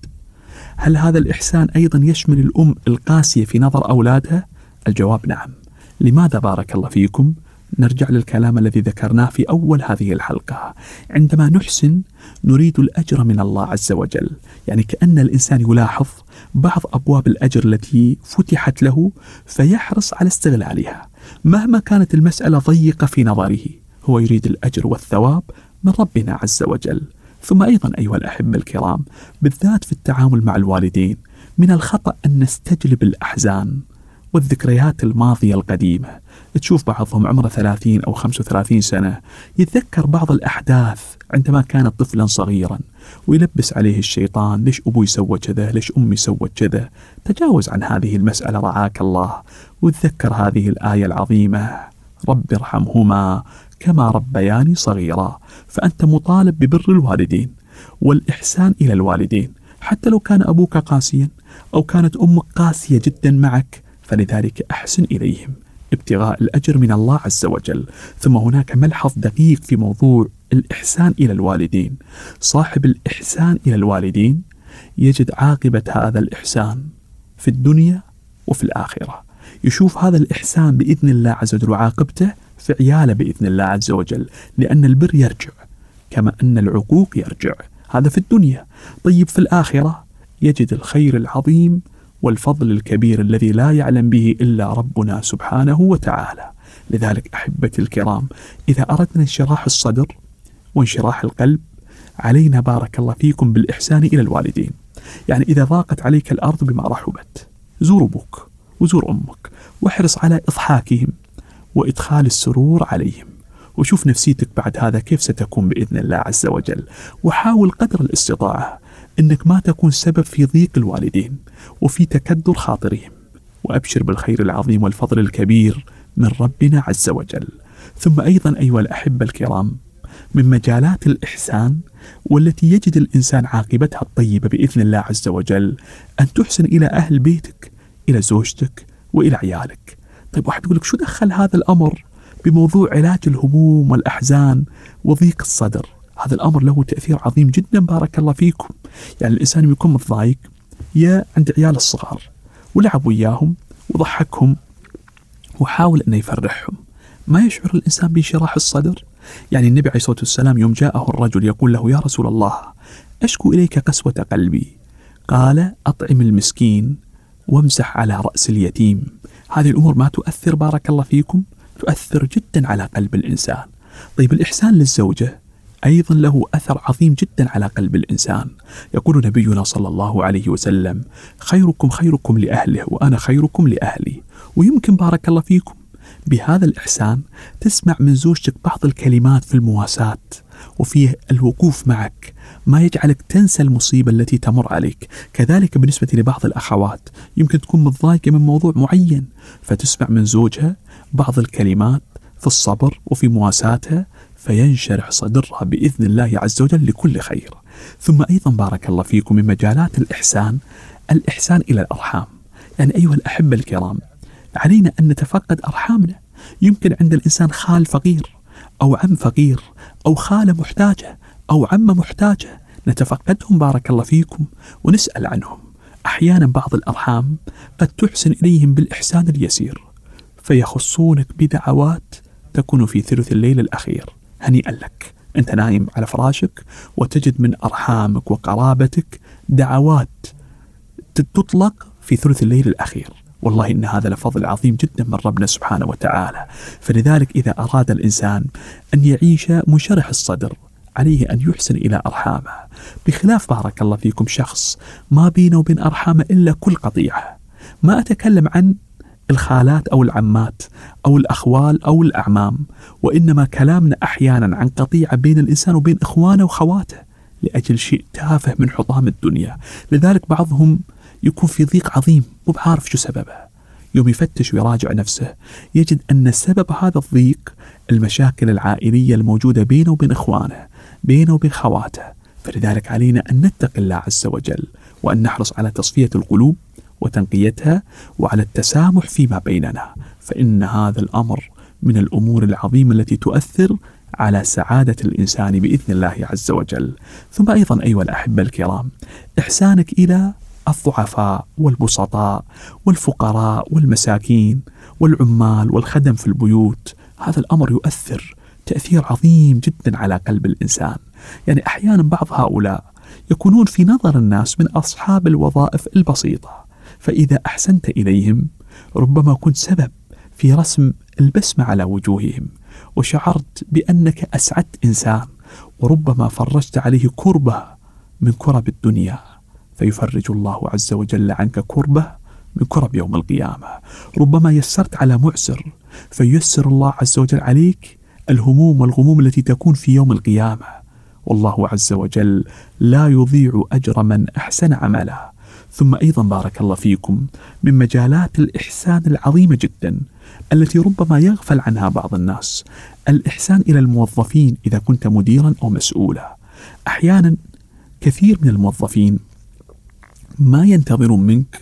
هل هذا الإحسان أيضا يشمل الأم القاسية في نظر أولادها؟ الجواب نعم. لماذا بارك الله فيكم؟ نرجع للكلام الذي ذكرناه في أول هذه الحلقة. عندما نحسن نريد الأجر من الله عز وجل، يعني كأن الإنسان يلاحظ بعض أبواب الأجر التي فتحت له فيحرص على استغلالها مهما كانت المسألة ضيقة في نظره. هو يريد الأجر والثواب من ربنا عز وجل. ثم أيضا أيها الأحبة الكرام، بالذات في التعامل مع الوالدين، من الخطأ أن نستجلب الأحزان والذكريات الماضية القديمة. تشوف بعضهم عمره ثلاثين أو خمسة وثلاثين سنة يتذكر بعض الأحداث عندما كان طفلا صغيرا، ويلبس عليه الشيطان: ليش أبوي سوى كذا؟ ليش أمي سوت كذا؟ تجاوز عن هذه المسألة رعاك الله، وتذكر هذه الآية العظيمة: رب ارحمهما كما ربياني صغيرا. فأنت مطالب ببر الوالدين والإحسان إلى الوالدين، حتى لو كان أبوك قاسيا أو كانت أمك قاسية جدا معك، فلذلك أحسن إليهم ابتغاء الأجر من الله عز وجل. ثم هناك ملحظ دقيق في موضوع الإحسان إلى الوالدين. صاحب الإحسان إلى الوالدين يجد عاقبة هذا الإحسان في الدنيا وفي الآخرة. يشوف هذا الإحسان بإذن الله عز وجل وعاقبته في عياله بإذن الله عز وجل، لأن البر يرجع كما أن العقوق يرجع. هذا في الدنيا. طيب، في الآخرة يجد الخير العظيم والفضل الكبير الذي لا يعلم به إلا ربنا سبحانه وتعالى. لذلك أحبتي الكرام، إذا أردنا انشراح الصدر وانشراح القلب، علينا بارك الله فيكم بالإحسان إلى الوالدين. يعني إذا ضاقت عليك الأرض بما رحبت، زور أبوك وزور أمك، واحرص على إضحاكهم وإدخال السرور عليهم، وشوف نفسيتك بعد هذا كيف ستكون بإذن الله عز وجل. وحاول قدر الاستطاعة أنك ما تكون سبب في ضيق الوالدين وفي تكدر خاطرهم، وأبشر بالخير العظيم والفضل الكبير من ربنا عز وجل. ثم أيضا أيها الأحبة الكرام، من مجالات الإحسان والتي يجد الإنسان عاقبتها الطيبة بإذن الله عز وجل أن تحسن إلى أهل بيتك، إلى زوجتك وإلى عيالك. طيب، واحد يقول لك: شو دخل هذا الأمر بموضوع علاج الهموم والأحزان وضيق الصدر؟ هذا الأمر له تأثير عظيم جدا بارك الله فيكم. يعني الإنسان يكون متضايق يا عند عيال الصغار ولعب وياهم وضحكهم وحاول أن يفرحهم، ما يشعر الإنسان بانشراح الصدر؟ يعني النبي عليه الصلاة والسلام يوم جاءه الرجل يقول له: يا رسول الله، أشكو إليك قسوة قلبي. قال: أطعم المسكين وامسح على رأس اليتيم. هذه الأمور ما تؤثر بارك الله فيكم؟ تؤثر جدا على قلب الإنسان. طيب، الإحسان للزوجة أيضا له أثر عظيم جدا على قلب الإنسان. يقول نبينا صلى الله عليه وسلم: خيركم خيركم لأهله وأنا خيركم لأهلي. ويمكن بارك الله فيكم بهذا الإحسان تسمع من زوجتك بعض الكلمات في المواساة وفيه الوقوف معك، ما يجعلك تنسى المصيبة التي تمر عليك. كذلك بالنسبة لبعض الأخوات، يمكن تكون متضايقة من موضوع معين، فتسمع من زوجها بعض الكلمات في الصبر وفي مواساتها، فينشرح صدرها بإذن الله عز وجل لكل خير. ثم أيضا بارك الله فيكم من مجالات الإحسان الإحسان إلى الأرحام. يعني أيها الأحبة الكرام، علينا أن نتفقد أرحامنا. يمكن عند الإنسان خال فقير أو عم فقير أو خالة محتاجة أو عمة محتاجة، نتفقدهم بارك الله فيكم ونسأل عنهم. أحيانا بعض الأرحام قد تحسن إليهم بالإحسان اليسير فيخصونك بدعوات تكون في ثلث الليل الأخير. هنيئا لك، أنت نايم على فراشك وتجد من أرحامك وقرابتك دعوات تطلق في ثلث الليل الأخير. والله إن هذا لفضل عظيم جدا من ربنا سبحانه وتعالى. فلذلك إذا أراد الإنسان أن يعيش منشرح الصدر، عليه أن يحسن إلى أرحامه، بخلاف بارك الله فيكم شخص ما بينه وبين أرحامه إلا كل قطيعة. ما أتكلم عن الخالات أو العمات أو الأخوال أو الأعمام، وإنما كلامنا أحيانا عن قطيعة بين الإنسان وبين إخوانه وخواته لأجل شيء تافه من حطام الدنيا. لذلك بعضهم يكون في ضيق عظيم مو بعارف شو سببه، يوم يفتش ويراجع نفسه يجد أن سبب هذا الضيق المشاكل العائلية الموجودة بينه وبين إخوانه، بينه وبين خواته. فلذلك علينا أن نتقي الله عز وجل، وأن نحرص على تصفية القلوب وتنقيتها، وعلى التسامح فيما بيننا، فإن هذا الأمر من الأمور العظيمة التي تؤثر على سعادة الإنسان بإذن الله عز وجل. ثم أيضا أيها الأحبة الكرام، إحسانك إلى الضعفاء والبسطاء والفقراء والمساكين والعمال والخدم في البيوت، هذا الأمر يؤثر تأثير عظيم جدا على قلب الإنسان. يعني أحيانا بعض هؤلاء يكونون في نظر الناس من أصحاب الوظائف البسيطة، فإذا أحسنت إليهم ربما كنت سبب في رسم البسمة على وجوههم، وشعرت بأنك أسعدت إنسان، وربما فرجت عليه كربة من كرب الدنيا، فيفرج الله عز وجل عنك كربة من كرب يوم القيامة. ربما يسرت على معسر، فييسر الله عز وجل عليك الهموم والغموم التي تكون في يوم القيامة. والله عز وجل لا يضيع أجر من أحسن عملا. ثم أيضا بارك الله فيكم، من مجالات الإحسان العظيمة جدا التي ربما يغفل عنها بعض الناس، الإحسان إلى الموظفين إذا كنت مديرا أو مسؤولا. أحيانا كثير من الموظفين ما ينتظرون منك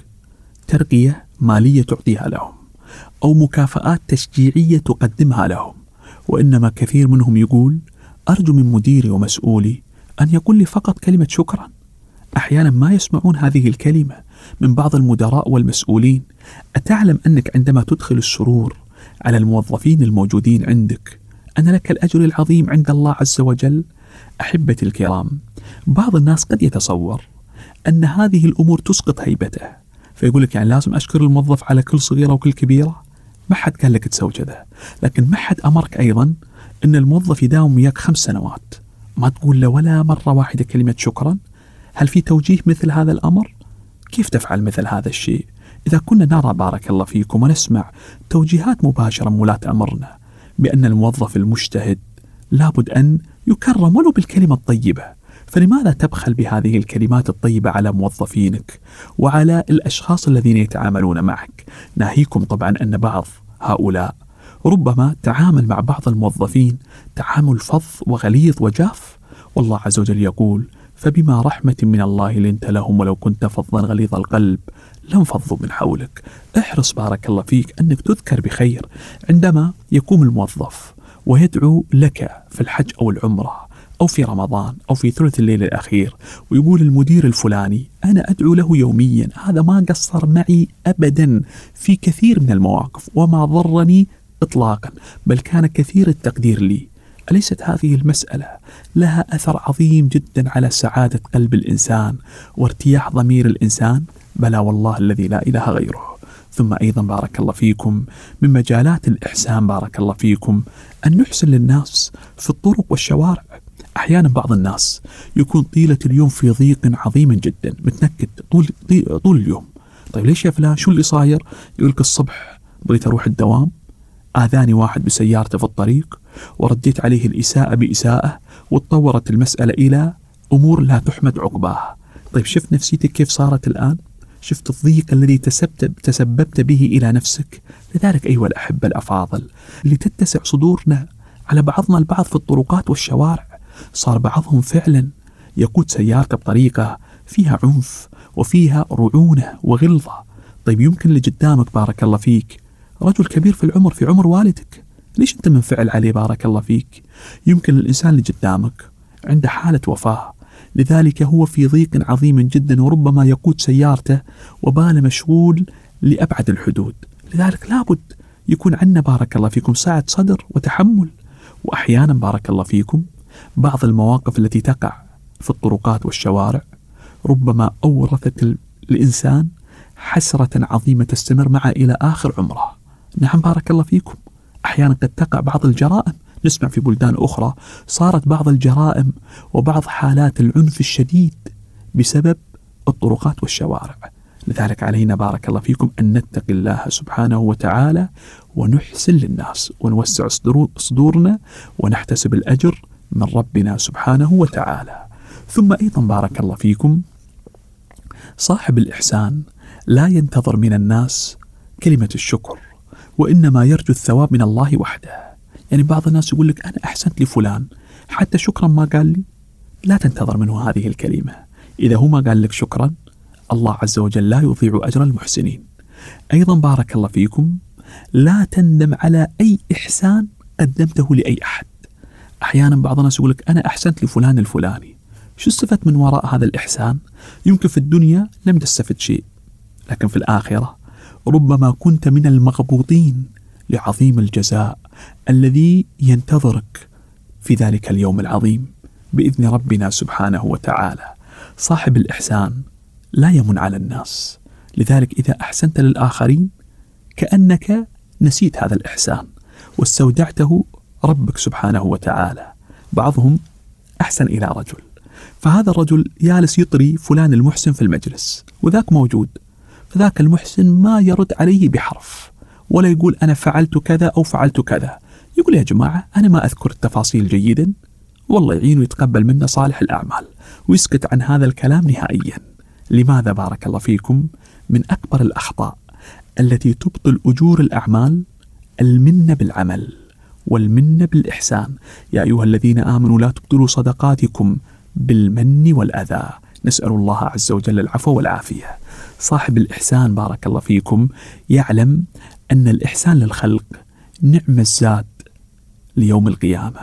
ترقية مالية تعطيها لهم أو مكافآت تشجيعية تقدمها لهم، وإنما كثير منهم يقول أرجو من مديري ومسؤولي أن يقول لي فقط كلمة شكرا. أحيانا ما يسمعون هذه الكلمة من بعض المدراء والمسؤولين. أتعلم أنك عندما تدخل السرور على الموظفين الموجودين عندك أن لك الأجر العظيم عند الله عز وجل؟ أحبتي الكرام، بعض الناس قد يتصور أن هذه الأمور تسقط هيبته، فيقول لك يعني لازم أشكر الموظف على كل صغيرة وكل كبيرة. ما حد قال لك تسوي كذا، لكن ما حد أمرك أيضا أن الموظف يداوم وياك خمس سنوات ما تقول له ولا مرة واحدة كلمة شكرا. هل في توجيه مثل هذا الأمر؟ كيف تفعل مثل هذا الشيء؟ إذا كنا نرى بارك الله فيكم ونسمع توجيهات مباشرة من ولاة أمرنا بأن الموظف المجتهد لابد أن يكرم ولو بالكلمة الطيبة، فلماذا تبخل بهذه الكلمات الطيبة على موظفينك وعلى الأشخاص الذين يتعاملون معك؟ ناهيكم طبعا أن بعض هؤلاء ربما تعامل مع بعض الموظفين تعامل فظ وغليظ وجاف، والله عز وجل يقول فبما رحمة من الله لنت لهم ولو كنت فظا غليظ القلب لانفضوا من حولك. احرص بارك الله فيك أنك تذكر بخير عندما يقوم الموظف ويدعو لك في الحج أو العمرة أو في رمضان أو في ثلث الليل الأخير، ويقول المدير الفلاني أنا أدعو له يوميا، هذا ما قصر معي أبدا في كثير من المواقف وما ضرني إطلاقا، بل كان كثير التقدير لي. أليست هذه المسألة لها أثر عظيم جدا على سعادة قلب الإنسان وارتياح ضمير الإنسان؟ بلى والله الذي لا إله غيره. ثم أيضا بارك الله فيكم، من مجالات الإحسان بارك الله فيكم أن نحسن للناس في الطرق والشوارع. أحيانا بعض الناس يكون طيلة اليوم في ضيق عظيم جدا، متنكد طول, طول اليوم. طيب ليش يا فلان شو اللي صاير؟ يقولك الصبح بغيت أروح الدوام، آذاني واحد بسيارته في الطريق ورديت عليه الإساءة بإساءة، وتطورت المسألة إلى أمور لا تحمد عقباها. طيب شفت نفسيتك كيف صارت الآن؟ شفت الضيق الذي تسببت, تسببت به إلى نفسك؟ لذلك أيها الأحبة الأفاضل، لتتسع صدورنا على بعضنا البعض في الطرقات والشوارع. صار بعضهم فعلا يقود سيارته بطريقة فيها عنف وفيها رعونة وغلظة. طيب يمكن اللي قدامك بارك الله فيك رجل كبير في العمر في عمر والدك، ليش أنت منفعل عليه بارك الله فيك؟ يمكن الإنسان اللي قدامك عنده حالة وفاة، لذلك هو في ضيق عظيم جدا، وربما يقود سيارته وباله مشغول لأبعد الحدود. لذلك لابد يكون عندنا بارك الله فيكم سعة صدر وتحمل. وأحيانا بارك الله فيكم بعض المواقف التي تقع في الطرقات والشوارع ربما أورثت الإنسان حسرة عظيمة تستمر معه إلى آخر عمره. نعم بارك الله فيكم، أحيانا قد تقع بعض الجرائم نسمع في بلدان أخرى صارت بعض الجرائم وبعض حالات العنف الشديد بسبب الطرقات والشوارع. لذلك علينا بارك الله فيكم أن نتقي الله سبحانه وتعالى ونحسن للناس ونوسع صدورنا ونحتسب الأجر من ربنا سبحانه وتعالى. ثم أيضا بارك الله فيكم صاحب الإحسان لا ينتظر من الناس كلمة الشكر، وإنما يرجو الثواب من الله وحده. يعني بعض الناس يقول لك أنا أحسنت لفلان حتى شكرا ما قال لي، لا تنتظر منه هذه الكلمة. إذا هو ما قال لك شكرا الله عز وجل لا يضيع أجر المحسنين. أيضا بارك الله فيكم لا تندم على أي إحسان قدمته لأي أحد. أحيانا بعض الناس يقول لك أنا أحسنت لفلان الفلاني، شو استفدت من وراء هذا الإحسان؟ يمكن في الدنيا لم تستفد شيء، لكن في الآخرة ربما كنت من المغبوطين لعظيم الجزاء الذي ينتظرك في ذلك اليوم العظيم بإذن ربنا سبحانه وتعالى. صاحب الإحسان لا يمن على الناس، لذلك إذا أحسنت للآخرين كأنك نسيت هذا الإحسان واستودعته ربك سبحانه وتعالى. بعضهم أحسن إلى رجل، فهذا الرجل جالس يطري فلان المحسن في المجلس وذاك موجود، فذاك المحسن ما يرد عليه بحرف ولا يقول أنا فعلت كذا أو فعلت كذا. يقول يا جماعة أنا ما أذكر التفاصيل جيدا، والله يعين ويتقبل منا صالح الأعمال، ويسكت عن هذا الكلام نهائيا. لماذا بارك الله فيكم؟ من أكبر الأخطاء التي تبطل أجور الأعمال المنة بالعمل والمنة بالإحسان. يا أيها الذين آمنوا لا تبطلوا صدقاتكم بالمن والأذى. نسأل الله عز وجل العفو والعافية. صاحب الإحسان بارك الله فيكم يعلم أن الإحسان للخلق نعم الزاد ليوم القيامة،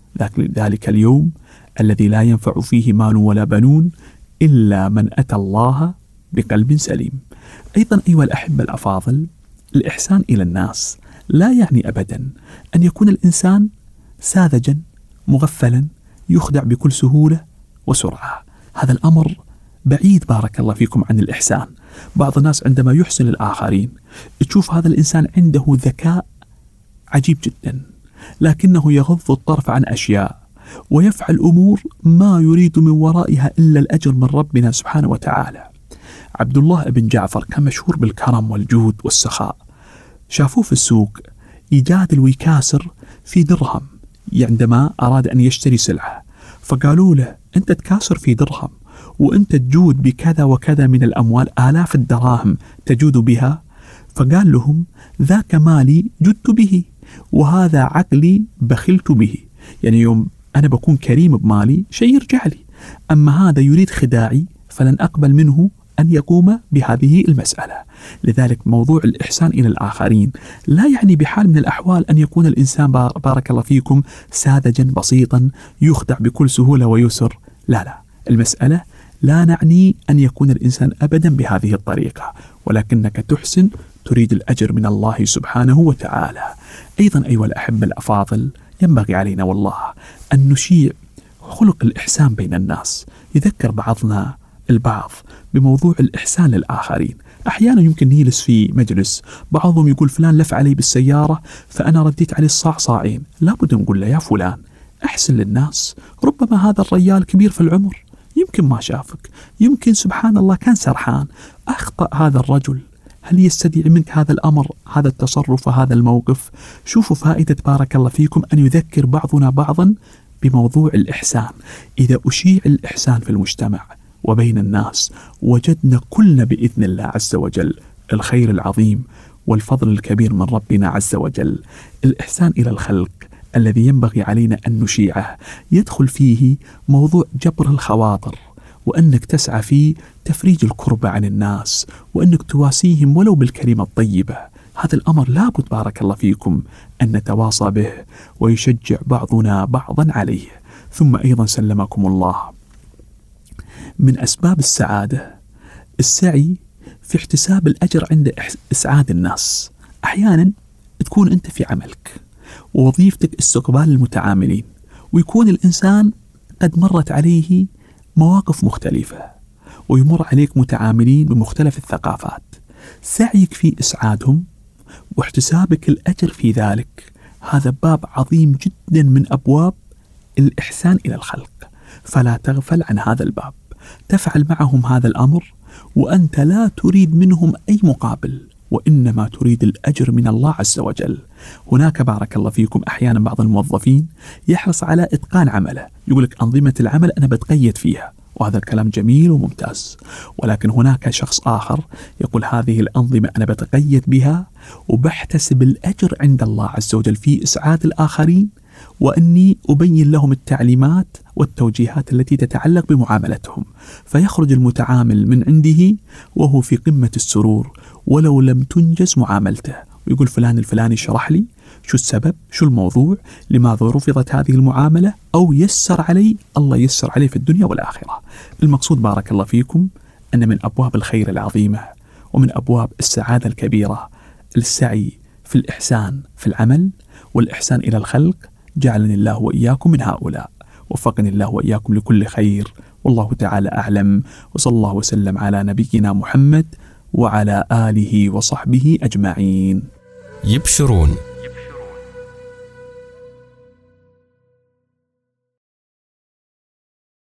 ذلك اليوم الذي لا ينفع فيه مال ولا بنون إلا من أتى الله بقلب سليم. أيضا أيها الأحبة الأفاضل، الإحسان إلى الناس لا يعني أبدا أن يكون الإنسان ساذجا مغفلا يخدع بكل سهولة وسرعة. هذا الأمر بعيد بارك الله فيكم عن الإحسان. بعض الناس عندما يحسن الآخرين تشوف هذا الإنسان عنده ذكاء عجيب جدا، لكنه يغض الطرف عن أشياء ويفعل أمور ما يريد من ورائها إلا الأجر من ربنا سبحانه وتعالى. عبد الله بن جعفر كان مشهور بالكرم والجود والسخاء. شافوه في السوق يجادل ويكاسر في درهم عندما أراد أن يشتري سلعة، فقالوا له أنت تكاسر في درهم وأنت تجود بكذا وكذا من الأموال، آلاف الدراهم تجود بها. فقال لهم ذاك مالي جدت به وهذا عقلي بخلت به. يعني يوم أنا بكون كريم بمالي شيء يرجع لي، أما هذا يريد خداعي فلن أقبل منه أن يقوم بهذه المسألة. لذلك موضوع الإحسان إلى الآخرين لا يعني بحال من الأحوال أن يكون الإنسان بارك الله فيكم ساذجا بسيطا يخدع بكل سهولة ويسر. لا لا، المسألة لا نعني أن يكون الإنسان أبدا بهذه الطريقة، ولكنك تحسن تريد الأجر من الله سبحانه وتعالى. أيضا أيها الأحبة الأفاضل، ينبغي علينا والله أن نشيع خلق الإحسان بين الناس. يذكر بعضنا البعض بموضوع الإحسان للآخرين. أحيانا يمكن نجلس في مجلس بعضهم يقول فلان لف علي بالسيارة فأنا رديت عليه الصاع صاعين، لابد نقول له يا فلان أحسن للناس، ربما هذا الرجال كبير في العمر يمكن ما شافك، يمكن سبحان الله كان سرحان، أخطأ هذا الرجل، هل يستدعي منك هذا الأمر، هذا التصرف وهذا الموقف؟ شوفوا فائدة بارك الله فيكم أن يذكر بعضنا بعضا بموضوع الإحسان. إذا أشيع الإحسان في المجتمع وبين الناس وجدنا كلنا بإذن الله عز وجل الخير العظيم والفضل الكبير من ربنا عز وجل. الإحسان إلى الخلق الذي ينبغي علينا أن نشيعه يدخل فيه موضوع جبر الخواطر، وأنك تسعى في تفريج الكربة عن الناس، وأنك تواسيهم ولو بالكلمة الطيبة. هذا الأمر لابد بارك الله فيكم أن نتواصى به ويشجع بعضنا بعضا عليه. ثم أيضا سلمكم الله، من أسباب السعادة السعي في احتساب الأجر عند إسعاد الناس. أحيانا تكون أنت في عملك ووظيفتك استقبال المتعاملين، ويكون الإنسان قد مرت عليه مواقف مختلفة ويمر عليك متعاملين بمختلف الثقافات. سعيك في إسعادهم واحتسابك الأجر في ذلك هذا باب عظيم جدا من أبواب الإحسان إلى الخلق، فلا تغفل عن هذا الباب. تفعل معهم هذا الأمر وأنت لا تريد منهم أي مقابل، وإنما تريد الأجر من الله عز وجل. هناك بارك الله فيكم أحيانا بعض الموظفين يحرص على إتقان عمله، يقولك أنظمة العمل أنا بتقيد فيها، وهذا الكلام جميل وممتاز، ولكن هناك شخص آخر يقول هذه الأنظمة أنا بتقيد بها وبحتسب الأجر عند الله عز وجل في إسعاد الآخرين، وأني أبين لهم التعليمات والتوجيهات التي تتعلق بمعاملتهم، فيخرج المتعامل من عنده وهو في قمة السرور ولو لم تنجز معاملته، ويقول فلان الفلاني شرح لي شو السبب، شو الموضوع، لماذا رفضت هذه المعاملة، أو يسر علي، الله يسر عليه في الدنيا والآخرة. المقصود بارك الله فيكم أن من أبواب الخير العظيمة ومن أبواب السعادة الكبيرة السعي في الإحسان في العمل والإحسان إلى الخلق. جعلني الله وإياكم من هؤلاء، وفقني الله وإياكم لكل خير، والله تعالى أعلم، وصلى الله وسلم على نبينا محمد وعلى آله وصحبه أجمعين. يبشرون